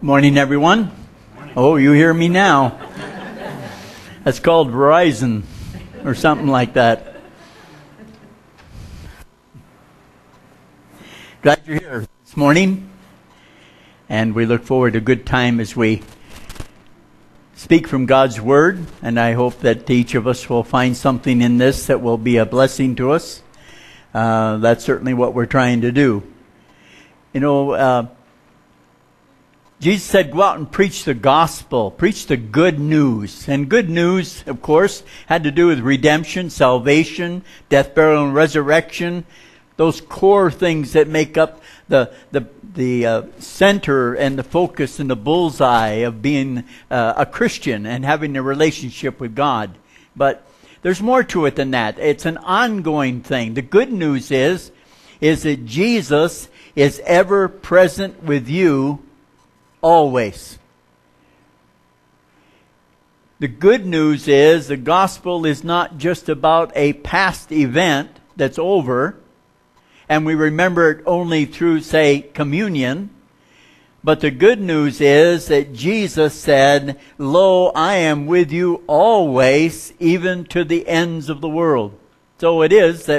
Morning, everyone. Oh, you hear me now. That's called Verizon or something like that. Glad you're here this morning. And we look forward to a good time as we speak from God's Word. And I hope that each of us will find something in this that will be a blessing to us. That's certainly what we're trying to do. You know, Jesus said, go out and preach the gospel, preach the good news. And good news, of course, had to do with redemption, salvation, death, burial, and resurrection. Those core things that make up the center and the focus and the bullseye of being a Christian and having a relationship with God. But there's more to it than that. It's an ongoing thing. The good news is that Jesus is ever present with you always. The good news is the gospel is not just about a past event that's over and we remember it only through, say, communion. But the good news is that Jesus said, "Lo, I am with you always, even to the ends of the world." So it is that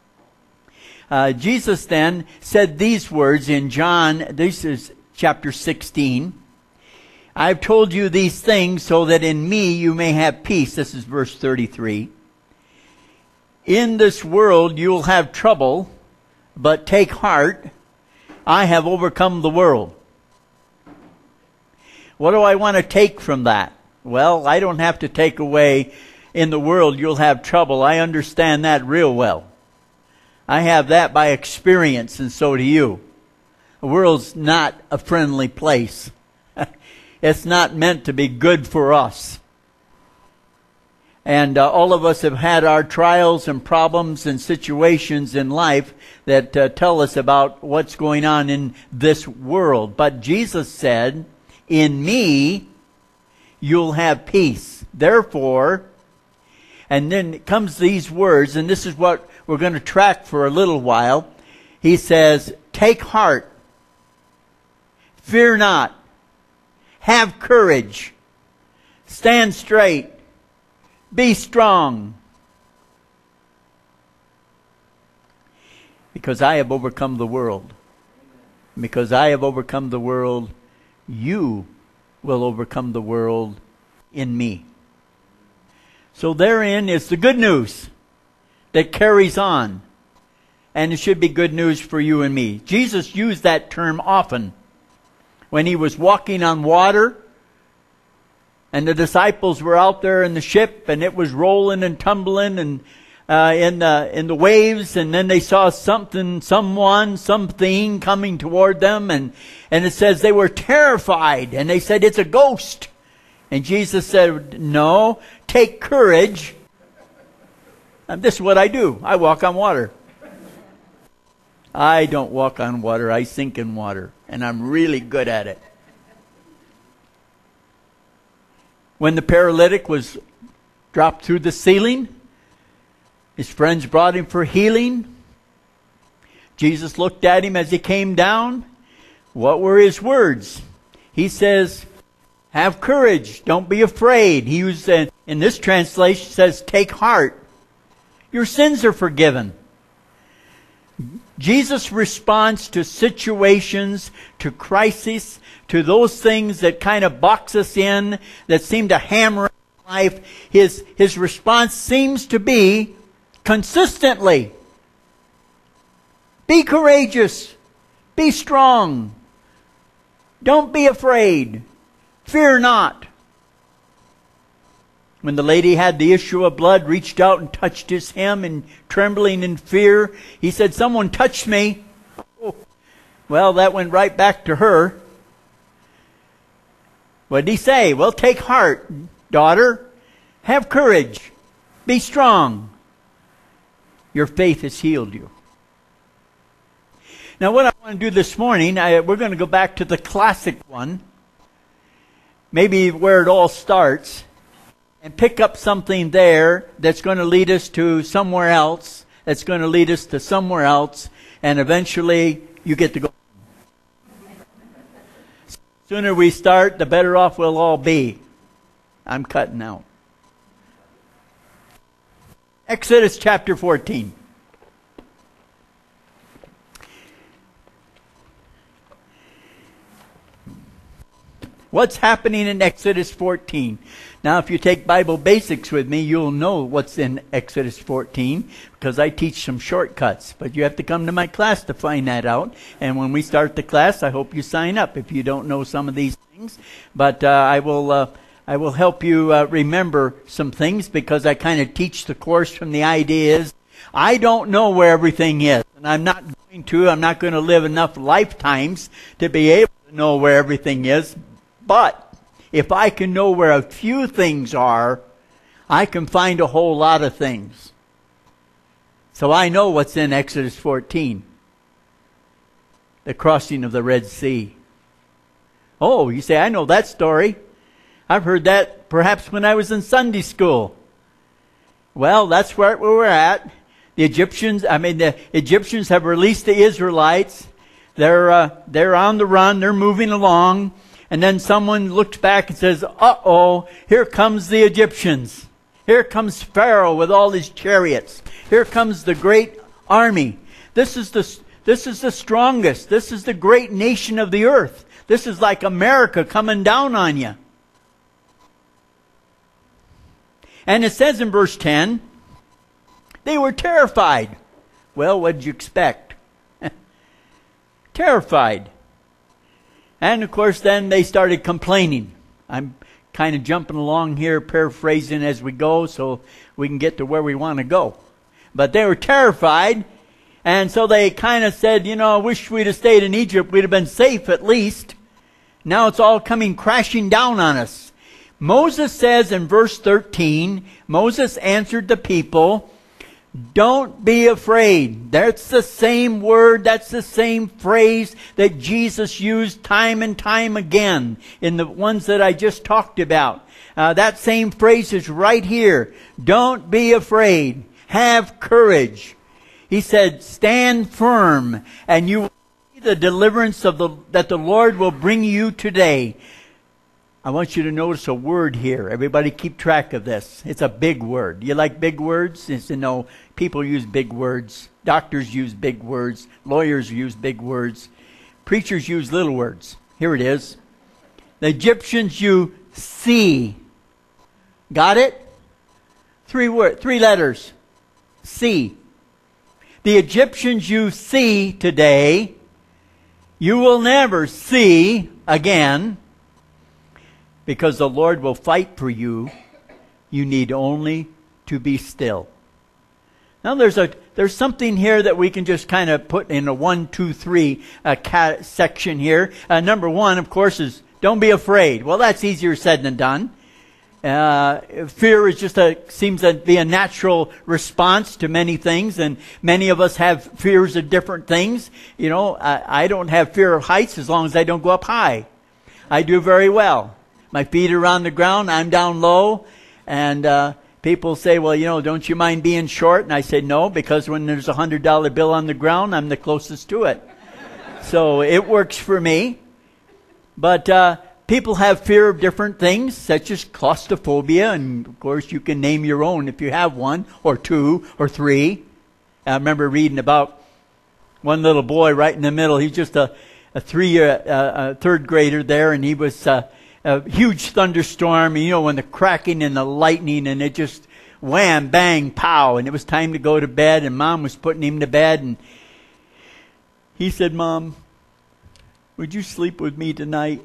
Jesus then said these words in John, this is chapter 16. "I've told you these things so that in me you may have peace." This is verse 33. "In this world you will have trouble, but take heart. I have overcome the world." What do I want to take from that? Well, I don't have to take away, in the world you'll have trouble. I understand that real well. I have that by experience, and so do you. The world's not a friendly place. It's not meant to be good for us. And all of us have had our trials and problems and situations in life that tell us about what's going on in this world. But Jesus said, "In me, you'll have peace. Therefore," and then comes these words, and this is what we're going to track for a little while. He says, "Take heart. Fear not. Have courage. Stand straight. Be strong. Because I have overcome the world." Because I have overcome the world, you will overcome the world in me. So therein is the good news that carries on. And it should be good news for you and me. Jesus used that term often when he was walking on water and the disciples were out there in the ship and it was rolling and tumbling and in the waves, and then they saw something coming toward them, and it says they were terrified and they said, "It's a ghost." And Jesus said, "No, take courage. And this is what I do. I walk on water." I don't walk on water, I sink in water, and I'm really good at it. When the paralytic was dropped through the ceiling, his friends brought him for healing. Jesus looked at him as he came down. What were his words? He says, "Have courage, don't be afraid." He used, in this translation, says, "Take heart. Your sins are forgiven." Jesus' response to situations, to crises, to those things that kind of box us in, that seem to hammer life, his response seems to be consistently, be courageous, be strong, don't be afraid, fear not. When the lady had the issue of blood reached out and touched his hem, and trembling in fear, he said, "Someone touched me." Oh. Well, that went right back to her. What did he say? Well, take heart, daughter. Have courage. Be strong. Your faith has healed you. Now, what I want to do this morning, we're going to go back to the classic one, maybe where it all starts, and pick up something there that's going to lead us to somewhere else, that's going to lead us to somewhere else, and eventually you get to go. Sooner we start, the better off we'll all be. I'm cutting out. Exodus chapter 14. What's happening in Exodus 14? Now, if you take Bible Basics with me, you'll know what's in Exodus 14, because I teach some shortcuts. But you have to come to my class to find that out. And when we start the class, I hope you sign up if you don't know some of these things. But I will help you remember some things, because I kind of teach the course from the idea is, I don't know where everything is. And I'm not going to live enough lifetimes to be able to know where everything is. But if I can know where a few things are, I can find a whole lot of things. So I know what's in Exodus 14. The crossing of the Red Sea. Oh, you say, I know that story. I've heard that perhaps when I was in Sunday school. Well, that's where we're at. The Egyptians have released the Israelites. They're on the run. They're moving along. And then someone looked back and says, uh-oh, here comes the Egyptians. Here comes Pharaoh with all his chariots. Here comes the great army. This is the strongest. This is the great nation of the earth. This is like America coming down on you. And it says in verse 10, they were terrified. Well, what did you expect? Terrified. And of course then they started complaining. I'm kind of jumping along here, paraphrasing as we go, so we can get to where we want to go. But they were terrified, and so they kind of said, I wish we'd have stayed in Egypt. We'd have been safe at least. Now it's all coming crashing down on us. Moses says in verse 13, Moses answered the people, don't be afraid. That's the same word, that's the same phrase that Jesus used time and time again in the ones that I just talked about. That same phrase is right here. Don't be afraid. Have courage. He said, stand firm, and you will see the deliverance that the Lord will bring you today. I want you to notice a word here. Everybody keep track of this. It's a big word. You like big words? People use big words. Doctors use big words. Lawyers use big words. Preachers use little words. Here it is. The Egyptians you see. Got it? 3 letters. See. The Egyptians you see today, you will never see again. Because the Lord will fight for you. You need only to be still. Now there's something here that we can just kind of put in a 1, 2, 3 section here. Number 1, of course, is don't be afraid. Well, that's easier said than done. Fear is seems to be a natural response to many things, and many of us have fears of different things. I don't have fear of heights as long as I don't go up high. I do very well. My feet are on the ground, I'm down low, and people say, well, don't you mind being short? And I say, no, because when there's a $100 bill on the ground, I'm the closest to it. So it works for me. But people have fear of different things, such as claustrophobia, and of course you can name your own if you have 1, or 2, or 3. I remember reading about one little boy right in the middle. He's just a third grader there, and he was... a huge thunderstorm, when the cracking and the lightning, and it just wham, bang, pow, and it was time to go to bed, and Mom was putting him to bed, and he said, Mom, would you sleep with me tonight?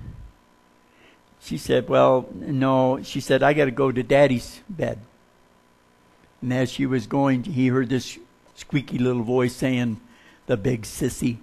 She said, well, no. She said, I got to go to Daddy's bed. And as she was going, he heard this squeaky little voice saying, the big sissy.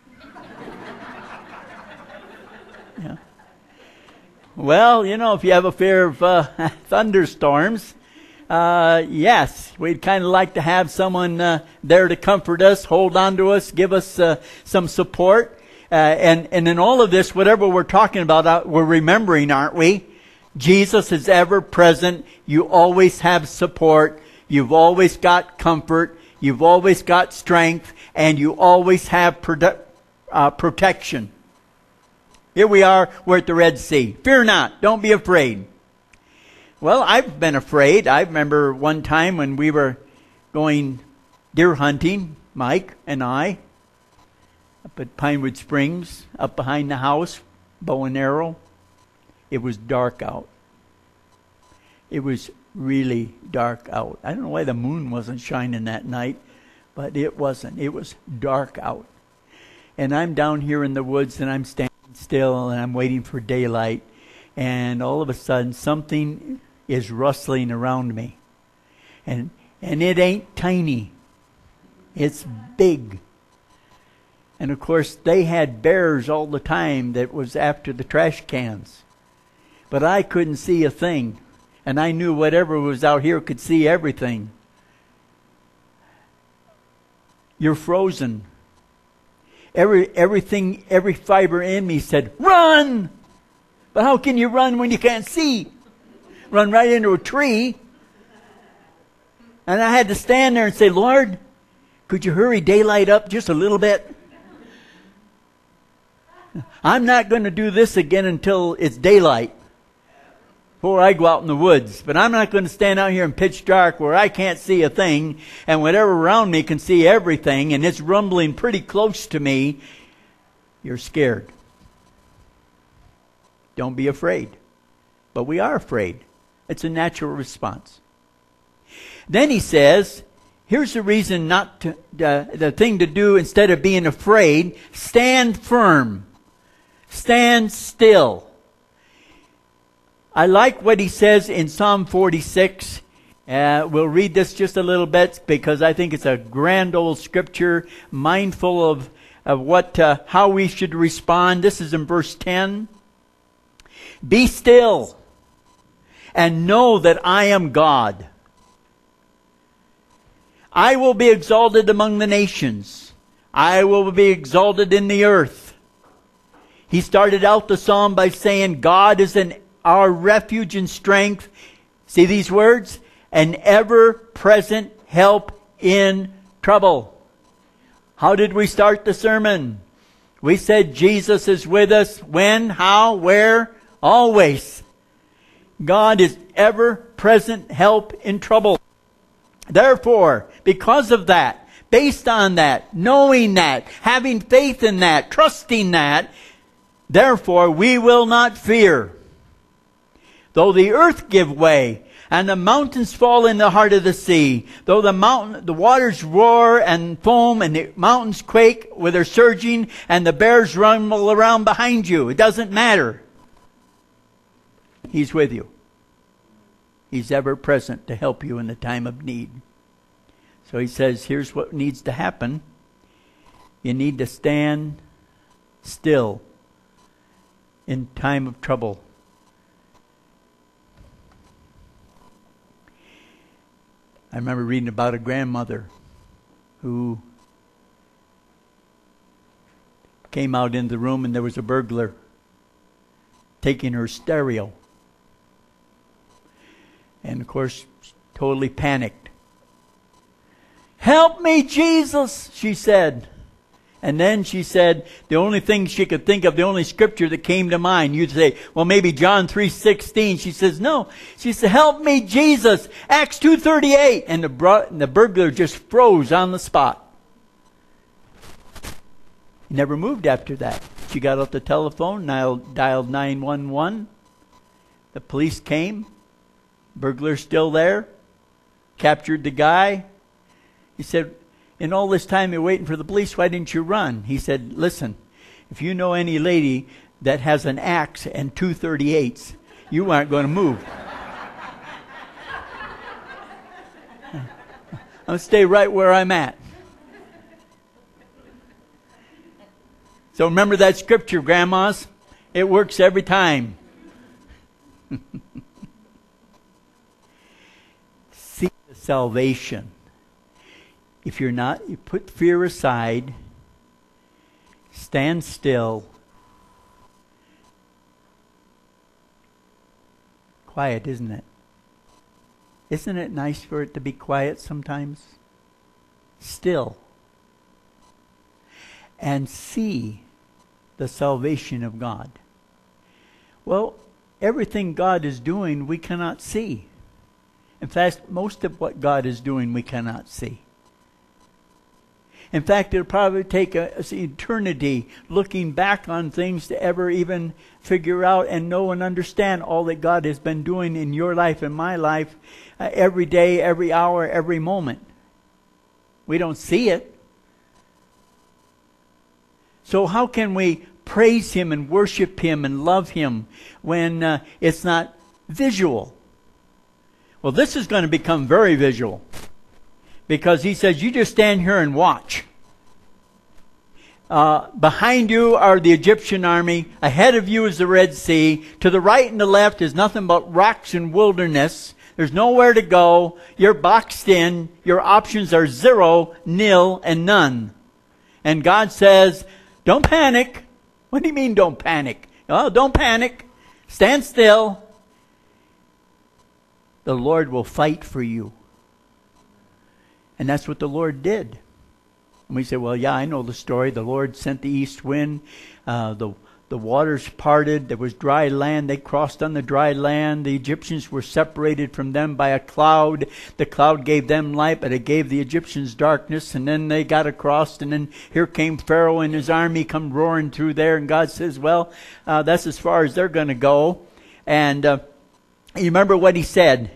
Yeah. Well, if you have a fear of thunderstorms, yes, we'd kind of like to have someone there to comfort us, hold on to us, give us some support. And in all of this, whatever we're talking about, we're remembering, aren't we? Jesus is ever present. You always have support. You've always got comfort. You've always got strength. And you always have protection. Here we are, we're at the Red Sea. Fear not, don't be afraid. Well, I've been afraid. I remember one time when we were going deer hunting, Mike and I, up at Pinewood Springs, up behind the house, bow and arrow. It was dark out. It was really dark out. I don't know why the moon wasn't shining that night, but it wasn't. It was dark out. And I'm down here in the woods and I'm standing still and I'm waiting for daylight. And all of a sudden something is rustling around me. And it ain't tiny. It's big. And of course they had bears all the time that was after the trash cans. But I couldn't see a thing. And I knew whatever was out here could see everything. You're frozen. Everything, every fiber in me said, run! But how can you run when you can't see? Run right into a tree. And I had to stand there and say, Lord, could you hurry daylight up just a little bit? I'm not going to do this again until it's daylight, before I go out in the woods. But I'm not going to stand out here in pitch dark where I can't see a thing and whatever around me can see everything and it's rumbling pretty close to me. You're scared. Don't be afraid. But we are afraid. It's a natural response. Then he says, here's the reason not to, the thing to do instead of being afraid. Stand firm. Stand still. I like what he says in Psalm 46. We'll read this just a little bit because I think it's a grand old scripture, mindful of what how we should respond. This is in verse 10. Be still and know that I am God. I will be exalted among the nations. I will be exalted in the earth. He started out the psalm by saying, God is our refuge and strength. See these words? An ever-present help in trouble. How did we start the sermon? We said Jesus is with us. When? How? Where? Always. God is ever-present help in trouble. Therefore, because of that, based on that, knowing that, having faith in that, trusting that, therefore we will not fear. Though the earth give way, and the mountains fall in the heart of the sea, though the waters roar and foam, and the mountains quake with their surging, and the bears rumble around behind you, it doesn't matter. He's with you. He's ever present to help you in the time of need. So he says, here's what needs to happen. You need to stand still in time of trouble. I remember reading about a grandmother who came out in the room and there was a burglar taking her stereo. And of course, totally panicked. Help me, Jesus, she said. And then she said, the only thing she could think of, the only scripture that came to mind, you'd say, well, maybe John 3:16. She says, no. She said, help me, Jesus. Acts 2:38. And the burglar just froze on the spot. He never moved after that. She got out the telephone, dialed 911. The police came. Burglar's still there. Captured the guy. He said, in all this time you're waiting for the police, why didn't you run? He said, listen, if you know any lady that has an axe and 238s, you aren't going to move. I'll stay right where I'm at. So remember that scripture, grandmas? It works every time. See the salvation. If you're not, you put fear aside, stand still, quiet, isn't it? Isn't it nice for it to be quiet sometimes? Still. And see the salvation of God. Well, everything God is doing, we cannot see. In fact, most of what God is doing, we cannot see. In fact, it'll probably take an eternity looking back on things to ever even figure out and know and understand all that God has been doing in your life and my life every day, every hour, every moment. We don't see it. So how can we praise Him and worship Him and love Him when it's not visual? Well, this is going to become very visual. Because He says, you just stand here and watch. Behind you are the Egyptian army. Ahead of you is the Red Sea. To the right and the left is nothing but rocks and wilderness. There's nowhere to go. You're boxed in. Your options are 0, nil, and none. And God says, don't panic. What do you mean don't panic? Oh, don't panic. Stand still. The Lord will fight for you. And that's what the Lord did. And we say, well, yeah, I know the story. The Lord sent the east wind. The waters parted. There was dry land. They crossed on the dry land. The Egyptians were separated from them by a cloud. The cloud gave them light, but it gave the Egyptians darkness. And then they got across. And then here came Pharaoh and his army come roaring through there. And God says, well, that's as far as they're going to go. And you remember what He said.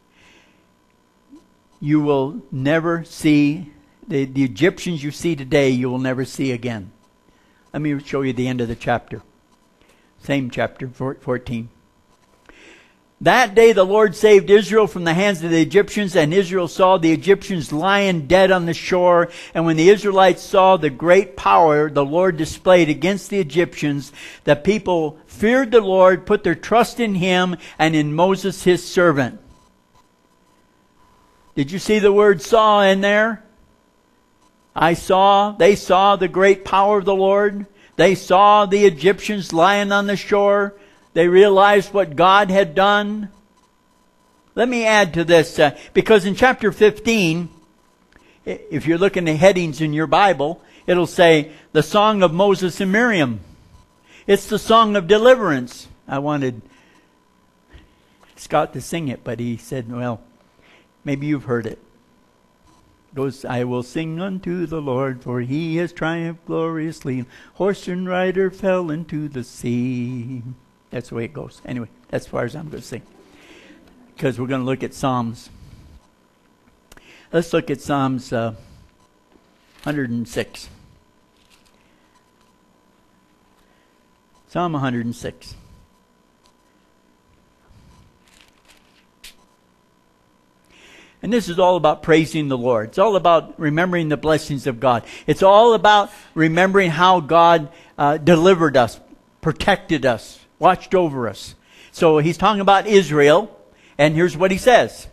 You will never see, the Egyptians you see today, you will never see again. Let me show you the end of the chapter. Same chapter, 14. That day the Lord saved Israel from the hands of the Egyptians, and Israel saw the Egyptians lying dead on the shore. And when the Israelites saw the great power the Lord displayed against the Egyptians, the people feared the Lord, put their trust in Him, and in Moses His servant. Did you see the word saw in there? They saw the great power of the Lord. They saw the Egyptians lying on the shore. They realized what God had done. Let me add to this, because in chapter 15, if you're looking at headings in your Bible, it'll say the song of Moses and Miriam. It's the song of deliverance. I wanted Scott to sing it, but he said, well, maybe you've heard it. It goes, I will sing unto the Lord, for He has triumphed gloriously. Horse and rider fell into the sea. That's the way it goes. Anyway, that's as far as I'm going to sing. Because we're going to look at Psalms. Let's look at Psalms 106. Psalm 106. And this is all about praising the Lord. It's all about remembering the blessings of God. It's all about remembering how God delivered us, protected us, watched over us. So He's talking about Israel, and here's what He says.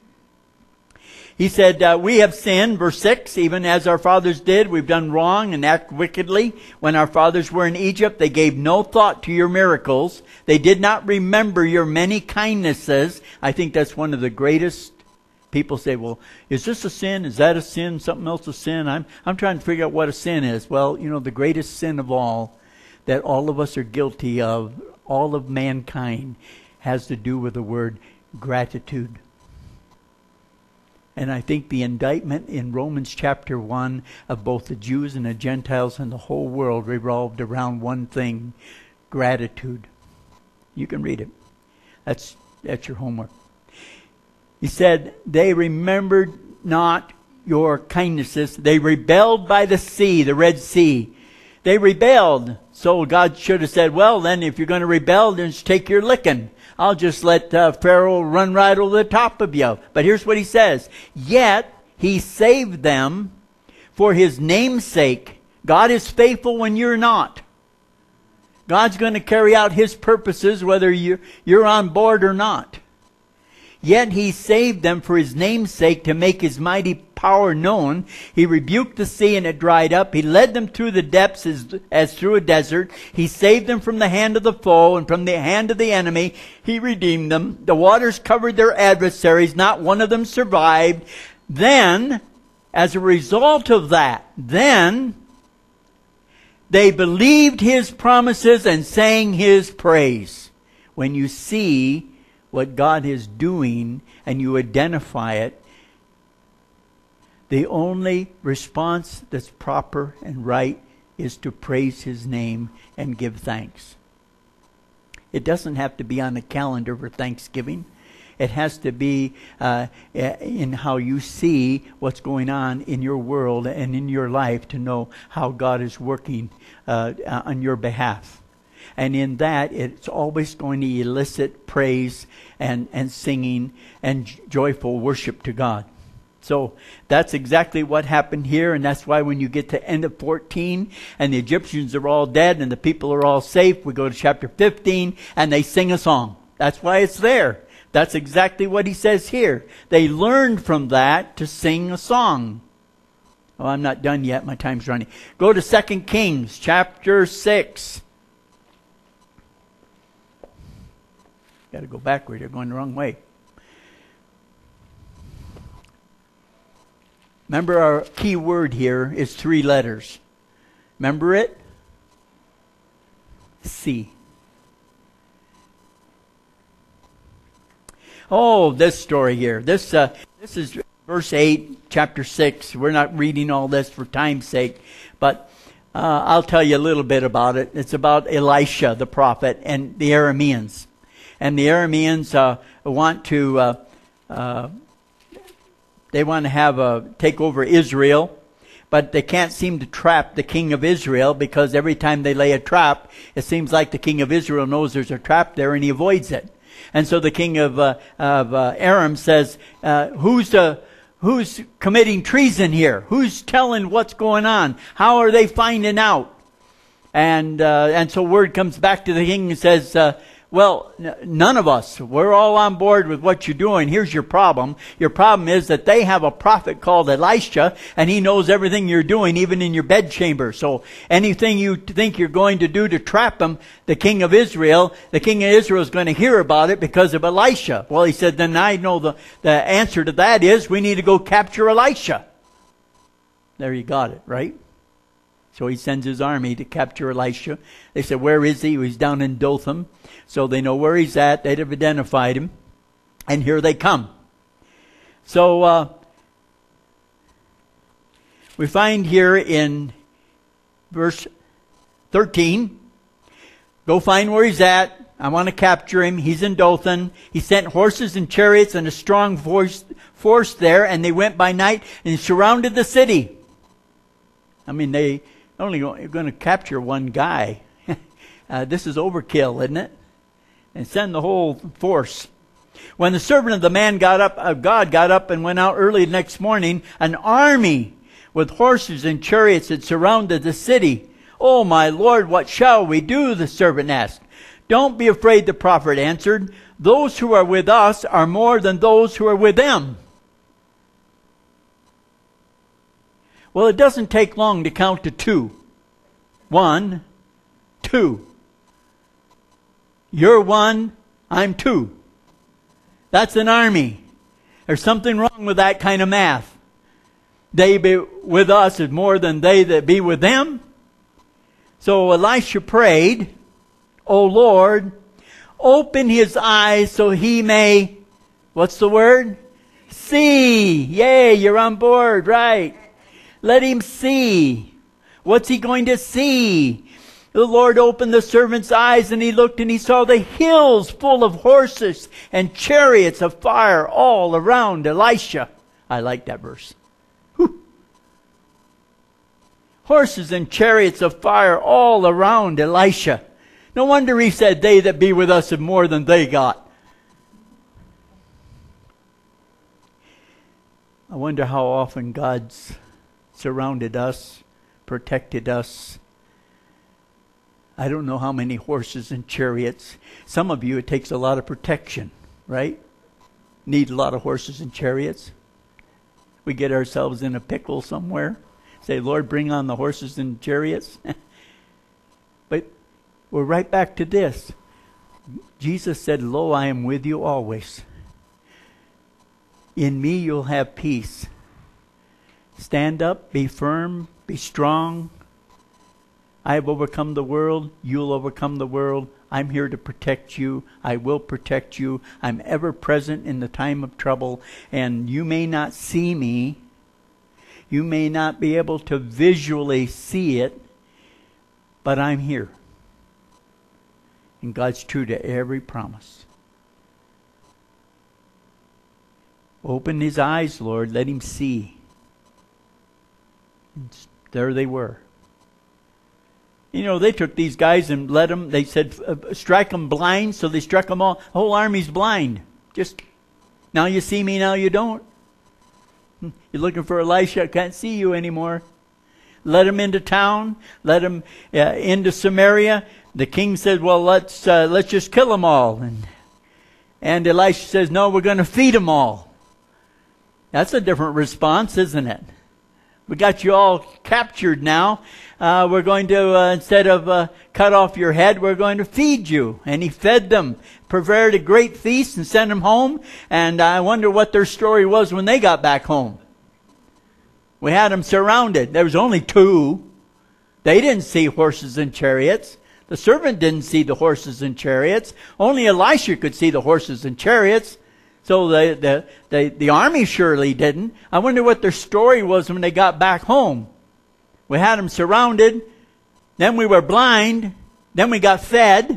He said, we have sinned, verse 6, even as our fathers did. We've done wrong and act wickedly. When our fathers were in Egypt, they gave no thought to your miracles. They did not remember your many kindnesses. I think that's one of the greatest. People say, well, is this a sin? Is that a sin? Something else a sin? I'm trying to figure out what a sin is. Well, you know, the greatest sin of all that all of us are guilty of, all of mankind, has to do with the word gratitude. And I think the indictment in Romans chapter 1 of both the Jews and the Gentiles and the whole world revolved around one thing, gratitude. You can read it. That's your homework. He said, they remembered not your kindnesses. They rebelled by the sea, the Red Sea. They rebelled. So God should have said, well, then if you're going to rebel, then just take your licking. I'll just let Pharaoh run right over the top of you. But here's what He says. Yet He saved them for His name's sake. God is faithful when you're not. God's going to carry out His purposes whether you're on board or not. Yet He saved them for His name's sake, to make His mighty power known. He rebuked the sea and it dried up. He led them through the depths as through a desert. He saved them from the hand of the foe and from the hand of the enemy. He redeemed them. The waters covered their adversaries. Not one of them survived. Then, as a result of that, they believed His promises and sang His praise. when you see what God is doing and you identify it, the only response that's proper and right is to praise His name and give thanks. It doesn't have to be on the calendar for Thanksgiving. It has to be in how you see what's going on in your world and in your life to know how God is working on your behalf. And in that, it's always going to elicit praise and singing and joyful worship to God. So that's exactly what happened here, and that's why when you get to end of 14 and the Egyptians are all dead and the people are all safe, we go to chapter 15 and they sing a song. That's why it's there. That's exactly what he says here. They learned from that to sing a song. Oh, I'm not done yet. My time's running. Go to 2 Kings chapter 6. Got to go backward. You're going the wrong way. Remember, our key word here is 3 letters. Remember it? C. Oh, this story here. This is verse 8, chapter 6. We're not reading all this for time's sake, but I'll tell you a little bit about it. It's about Elisha, the prophet, and the Arameans. And the Arameans want to take over Israel, but they can't seem to trap the king of Israel, because every time they lay a trap, it seems like the king of Israel knows there's a trap there and he avoids it. And so the king of Aram says, who's committing treason here? Who's telling what's going on? How are they finding out? And so word comes back to the king and says, well, none of us. We're all on board with what you're doing. Here's your problem. Your problem is that they have a prophet called Elisha, and he knows everything you're doing, even in your bedchamber. So anything you think you're going to do to trap him, the king of Israel is going to hear about it because of Elisha. Well, he said, then I know the answer to that is we need to go capture Elisha. There you got it, right? So he sends his army to capture Elisha. They said, where is he? He's down in Dothan. So they know where he's at. They'd have identified him. And here they come. So we find here in verse 13, go find where he's at. I want to capture him. He's in Dothan. He sent horses and chariots and a strong force there, and they went by night and surrounded the city. I mean, they only going to capture one guy. This is overkill, isn't it? And send the whole force. When the servant of the man God got up and went out early the next morning, an army with horses and chariots had surrounded the city. Oh, my Lord, what shall we do? The servant asked. Don't be afraid, the prophet answered. Those who are with us are more than those who are with them. Well, it doesn't take long to count to 2. 1, 2. You're 1, I'm 2. That's an army. There's something wrong with that kind of math. They be with us is more than they that be with them. So Elisha prayed, O Lord, open his eyes so he may, what's the word? See. Yay, you're on board, right. Let him see. What's he going to see? The Lord opened the servant's eyes, and he looked and he saw the hills full of horses and chariots of fire all around Elisha. I like that verse. Whew. Horses and chariots of fire all around Elisha. No wonder he said, they that be with us have more than they got. I wonder how often God's surrounded us, protected us. I don't know how many horses and chariots. Some of you, it takes a lot of protection, right? Need a lot of horses and chariots. We get ourselves in a pickle somewhere. Say, Lord, bring on the horses and chariots. But we're right back to this. Jesus said, lo, I am with you always. In me you'll have peace. Stand up, be firm, be strong. I have overcome the world. You'll overcome the world. I'm here to protect you. I will protect you. I'm ever present in the time of trouble. And you may not see me. You may not be able to visually see it. But I'm here. And God's true to every promise. Open his eyes, Lord. Let him see. And there they were. You know, they took these guys and let them, they said, strike them blind, so they struck them all. The whole army's blind. Just, now you see me, now you don't. You're looking for Elisha, I can't see you anymore. Let them into town, let them into Samaria. The king said, well, let's just kill them all. And Elisha says, no, we're going to feed them all. That's a different response, isn't it? We got you all captured now. We're going to, instead of cut off your head, we're going to feed you. And he fed them, prepared a great feast and sent them home. And I wonder what their story was when they got back home. We had them surrounded. There was only 2. They didn't see horses and chariots. The servant didn't see the horses and chariots. Only Elisha could see the horses and chariots. So the army surely didn't. I wonder what their story was when they got back home. We had them surrounded. Then we were blind. Then we got fed.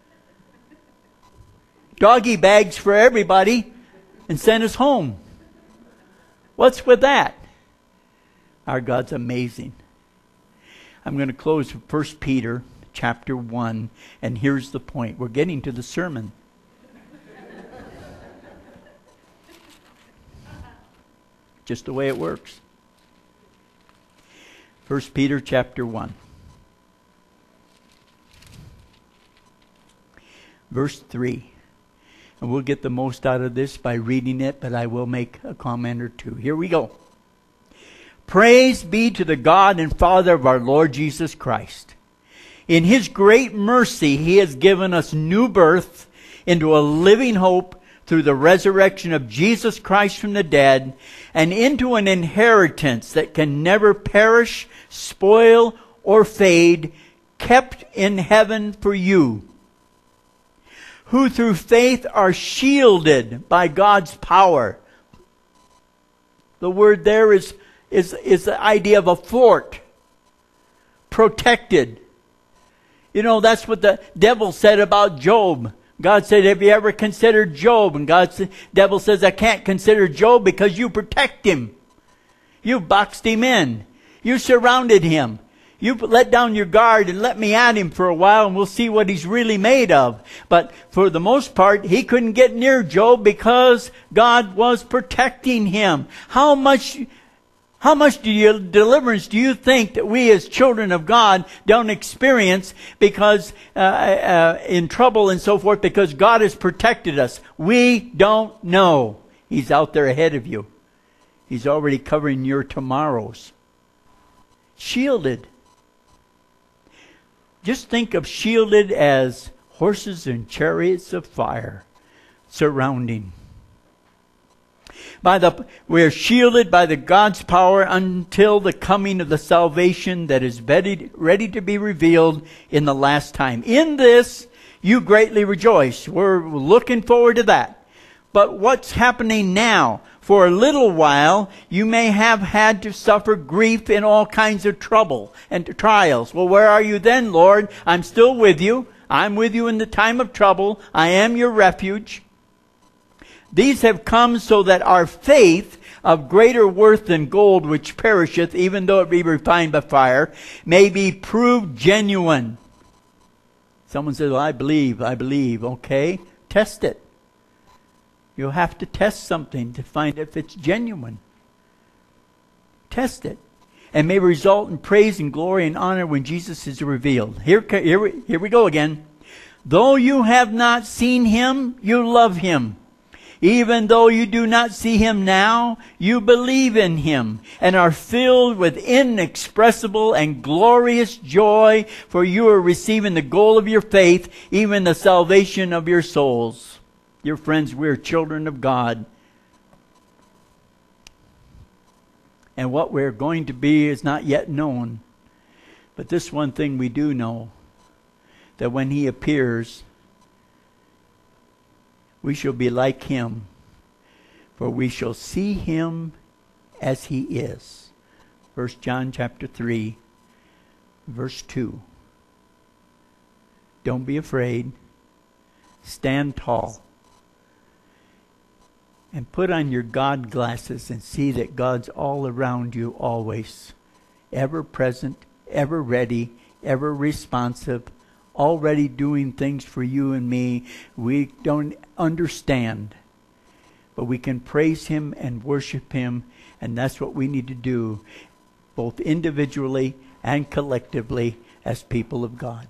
Doggy bags for everybody. And sent us home. What's with that? Our God's amazing. I'm going to close with 1 Peter chapter 1. And here's the point. We're getting to the sermon. Just the way it works. 1 Peter chapter 1. Verse 3. And we'll get the most out of this by reading it, but I will make a comment or two. Here we go. Praise be to the God and Father of our Lord Jesus Christ. In his great mercy, he has given us new birth into a living hope through the resurrection of Jesus Christ from the dead, and into an inheritance that can never perish, spoil, or fade, kept in heaven for you, who through faith are shielded by God's power. The word there is the idea of a fort. Protected. You know, that's what the devil said about Job. God said, have you ever considered Job? And devil says, I can't consider Job because you protect him. You boxed him in. You surrounded him. You let down your guard and let me at him for a while and we'll see what he's really made of. But for the most part, he couldn't get near Job because God was protecting him. How much deliverance do you think that we as children of God don't experience because in trouble and so forth because God has protected us? We don't know. He's out there ahead of you. He's already covering your tomorrows. Shielded. Just think of shielded as horses and chariots of fire surrounding. We are shielded by the God's power until the coming of the salvation that is ready to be revealed in the last time. In this, you greatly rejoice. We're looking forward to that. But what's happening now? For a little while, you may have had to suffer grief in all kinds of trouble and trials. Well, where are you then, Lord? I'm still with you. I'm with you in the time of trouble. I am your refuge. These have come so that our faith, of greater worth than gold which perisheth, even though it be refined by fire, may be proved genuine. Someone says, well, I believe. Okay, test it. You'll have to test something to find if it's genuine. Test it. And may result in praise and glory and honor when Jesus is revealed. Here we go again. Though you have not seen him, you love him. Even though you do not see him now, you believe in him and are filled with inexpressible and glorious joy, for you are receiving the goal of your faith, even the salvation of your souls. Dear friends, we are children of God. And what we're going to be is not yet known. But this one thing we do know, that when he appears, we shall be like him, for we shall see him as he is. 1 John chapter 3, verse 2. Don't be afraid. Stand tall. And put on your God glasses and see that God's all around you always. Ever present, ever ready, ever responsive, already doing things for you and me. We don't understand, but we can praise him and worship him, and that's what we need to do, both individually and collectively as people of God.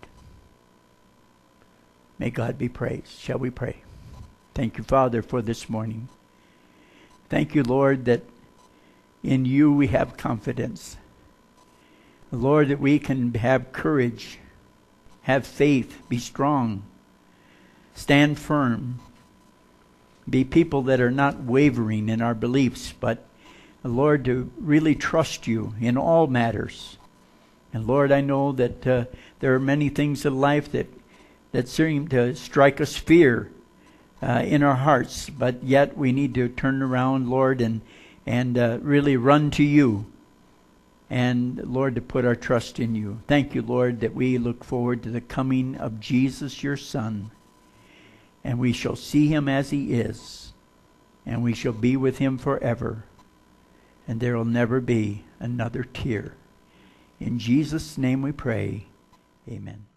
May God be praised. Shall we pray? Thank you, Father, for this morning. Thank you, Lord, that in you we have confidence. Lord, that we can have courage, have faith, be strong, stand firm, be people that are not wavering in our beliefs, but, Lord, to really trust you in all matters. And Lord, I know that there are many things in life that seem to strike us fear in our hearts, but yet we need to turn around, Lord, and really run to you. And Lord, to put our trust in you. Thank you, Lord, that we look forward to the coming of Jesus, your Son. And we shall see him as he is. And we shall be with him forever. And there will never be another tear. In Jesus' name we pray. Amen.